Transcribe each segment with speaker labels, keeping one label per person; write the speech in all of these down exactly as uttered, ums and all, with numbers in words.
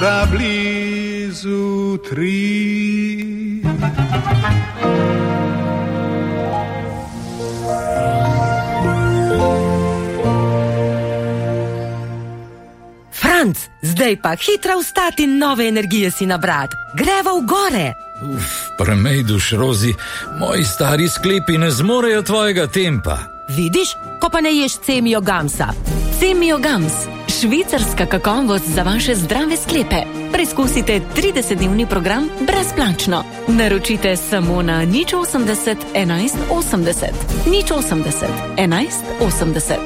Speaker 1: mora blizu tri.
Speaker 2: Franc, zdaj pa hitro vstati in nove energije si nabrat. Greva v gore.
Speaker 3: Uf, premejduš, Rozi, moji stari sklepi ne zmorejo tvojega tempa.
Speaker 2: Vidiš, ko pa ne ješ Cemio Gamsa. Cemio Gams, švicarska kakovost za vaše zdrave sklepe. Preizkusite tridesetdnevni program brezplačno. Naročite samo na nič osemdeset enajst osemdeset. nič osemdeset enajst osemdeset.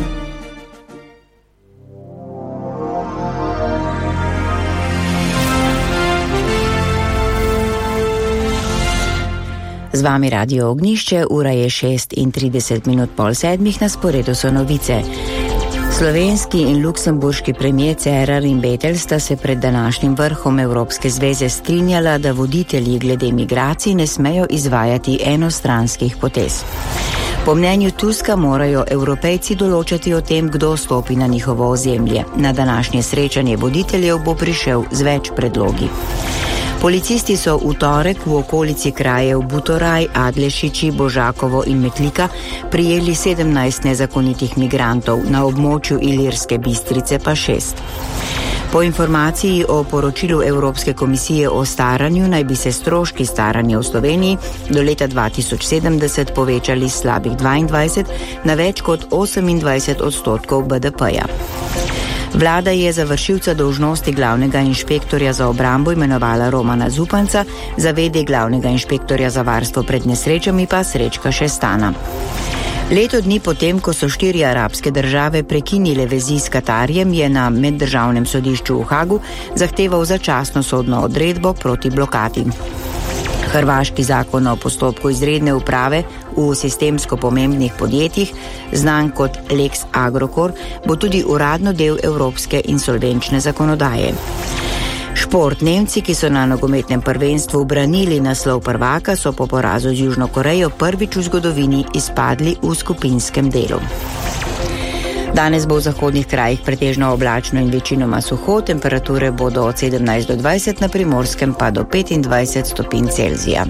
Speaker 4: Z vami Radio Ognjišče, ura je šest in trideset minut pol sedmih, na sporedu so novice. Slovenski in luksemburški premijer Cerar in Bettel sta se pred današnjim vrhom Evropske zveze strinjala, da voditelji glede migracij ne smejo izvajati enostranskih potez. Po mnenju Tuska morajo Evropejci določati o tem, kdo stopi na njihovo ozemlje. Na današnje srečanje voditeljev bo prišel z več predlogi. Policisti so v torek v okolici krajev Butoraj, Adlešiči, Božakovo in Metlika prijeli sedemnajst nezakonitih migrantov, na območju Ilirske Bistrice pa šest. Po informaciji o poročilu Evropske komisije o staranju naj bi se stroški staranja v Sloveniji do leta dva tisoč sedemdeset povečali slabih dvaindvajset na več kot osemindvajset odstotkov B D P-ja. Vlada je za vršilca dolžnosti glavnega inšpektorja za obrambo imenovala Romana Zupanca, za vede glavnega inšpektorja za varstvo pred nesrečami pa Srečka Šestana. Leto dni potem, ko so štiri arabske države prekinile vezi s Katarjem, je na meddržavnem sodišču v Hagu zahteval začasno sodno odredbo proti blokadi. Hrvaški zakon o postopku izredne uprave v sistemsko pomembnih podjetjih, znan kot Lex Agrokor, bo tudi uradno del evropske insolvenčne zakonodaje. Šport. Nemci, ki so na nogometnem prvenstvu branili naslov prvaka, so po porazu z Južno Korejo prvič v zgodovini izpadli v skupinskem delu. Danes bo v zahodnih krajih pretežno oblačno in večinoma suho, temperature bodo od sedemnajst do dvajset, na Primorskem pa do petindvajset stopinj Celzija.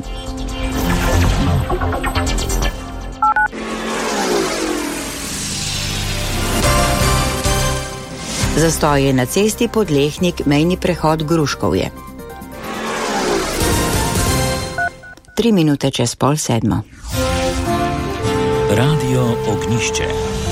Speaker 4: Zastoj je na cesti Podlehnik, mejni prehod Gruškovje. Tri minute čez pol sedmo.
Speaker 5: Radio Ognjišče.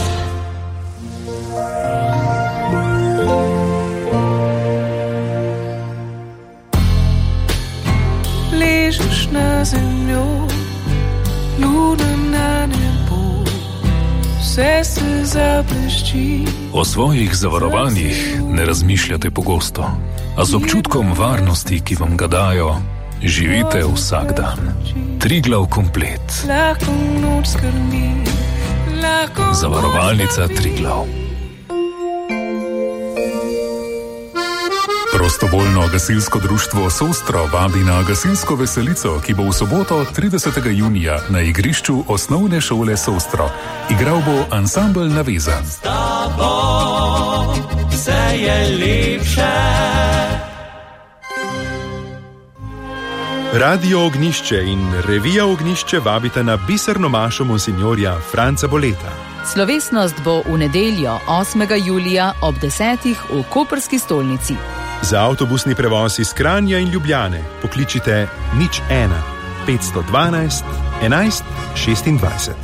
Speaker 6: Ležiš na zemljo, luna na nebo, vse se zablešči.
Speaker 7: O svojih zavarovanjih ne razmišljate pogosto, a z občutkom varnosti, ki vam ga dajo, živite vsak dan. Triglav komplet. Zavarovalnica Triglav. Prostovoljno gasilsko društvo Sostro vabi na gasilsko veselico, ki bo v soboto tridesetega junija na igrišču osnovne šole Sostro. Igral bo ansambel Navezan.
Speaker 8: S tabo vse je lepše.
Speaker 9: Radio Ognjišče in revija Ognjišče vabita na biserno mašo monsinjorja Franca Boleta.
Speaker 10: Slovesnost bo v nedeljo osmega julija ob desetih v koprski stolnici.
Speaker 9: Za avtobusni prevoz iz Kranja in Ljubljane pokličite nič ena petsto dvanajst enajst šestindvajset.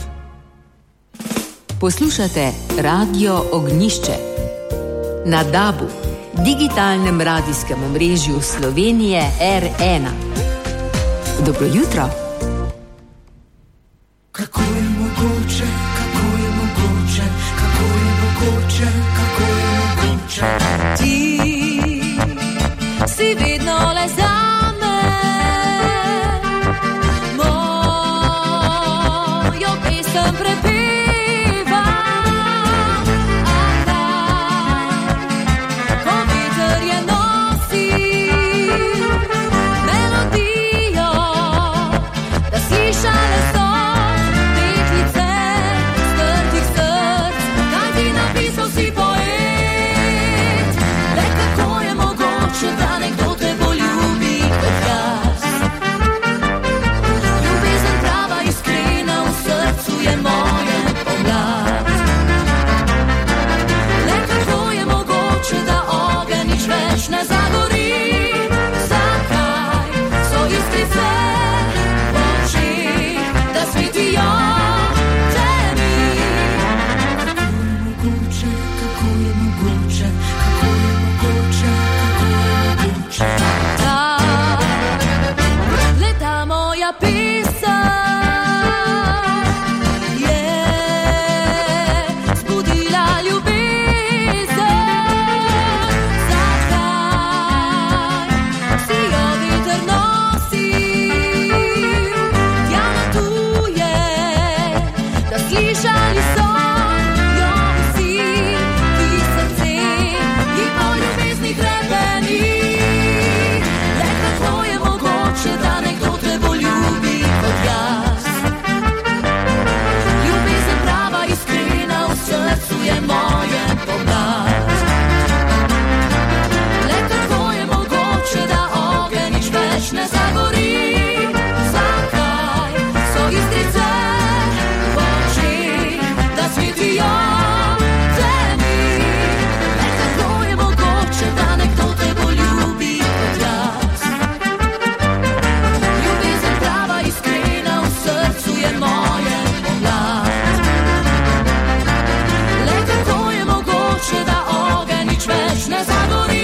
Speaker 11: Poslušate Radio Ognjišče na DAB-u, digitalnem radijskem omrežju Slovenije R ena. Dobro jutro.
Speaker 8: Kako je mogoče, kako je mogoče, kako je mogoče, kako je mogoče.
Speaker 6: Ti si vedno le zame, mojo pesem prepeva. Aha, ko veter je nosil melodijo, da slišale so deklice strtih src, kaj ti napisal si poet. Le kako je mogoče, da več ne zagori. Zakaj so iskrice v očih, da svetijo tebi? Mogoče, kako je mogoče, kako je mogoče, kako je mogoče. Ta leta moja pisem slišali so jo vsi, ki srce ji po ljubezni hrepeni. Le kako je mogoče, da nekdo te bolj ljubi kot jaz? Ljubezen prava, iskrena, v srcu je moje pogled. Le kako je mogoče, da ogenj nič več ne zagori? Zakaj so iskrice svetijo tebi? Le kako je mogoče, da nekdo te bolj ljubi kot jaz? Ljubezen prava, iskrena, v srcu je moje pogled. Le kako je mogoče, da ogenj nič več ne zagori?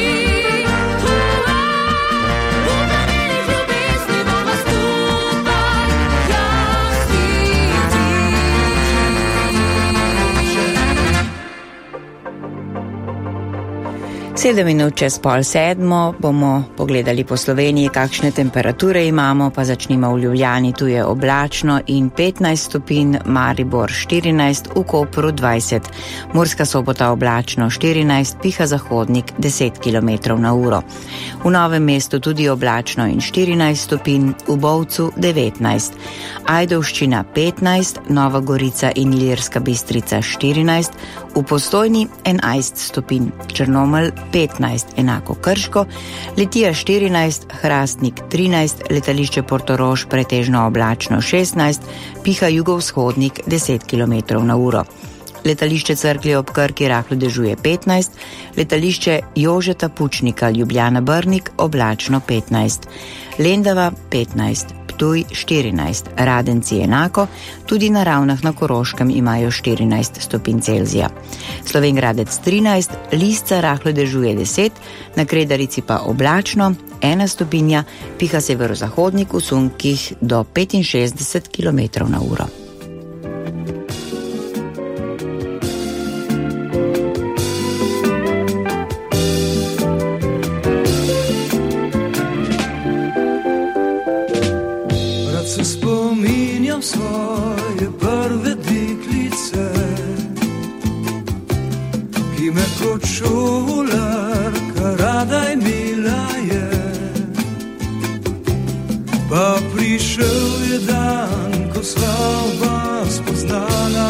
Speaker 4: Sedem minut čez pol sedmo bomo pogledali po Sloveniji, kakšne temperature imamo, pa začnimo v Ljubljani, tu je oblačno in petnajst stopinj, Maribor štirinajst, v Kopru dvajset, Murska Sobota oblačno štirinajst, piha zahodnik deset kilometrov na uro. V Novem mestu tudi oblačno in štirinajst stopinj, v Bovcu devetnajst, Ajdovščina petnajst, Nova Gorica in Ilirska Bistrica štirinajst, v Postojni enajst stopinj, Črnomelj petnajst, enako Krško, Litija štirinajst, Hrastnik trinajst, letališče Portorož pretežno oblačno šestnajst, piha jugovzhodnik deset kilometrov na uro. Letališče Cerklje ob Krki rahlo dežuje petnajst, letališče Jožeta Pučnika Ljubljana Brnik oblačno petnajst, Lendava petnajst, Ptuj štirinajst, Radenci enako, tudi na Ravnah na Koroškem imajo štirinajst stopinj Celzija. Slovenjgradec trinajst, Lisca rahlo dežuje deset, na Kredarici pa oblačno, ena stopinja, piha severozahodnik v sunkih do petinšestdeset kilometrov na uro.
Speaker 8: Svoje prve deklice, ki me kot šolarka rada imela je. Pa prišel je dan, ko sva oba spoznala,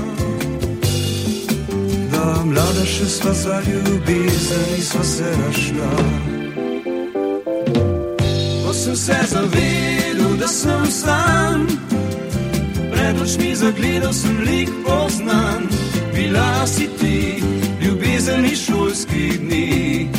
Speaker 8: da mlada še sva za ljubezen in sva se našla. Ko sem se zavedel, da sem sam, pred očmi zagledal sem lik poznan. Bila si ti, ljubezen iz šolskih dni.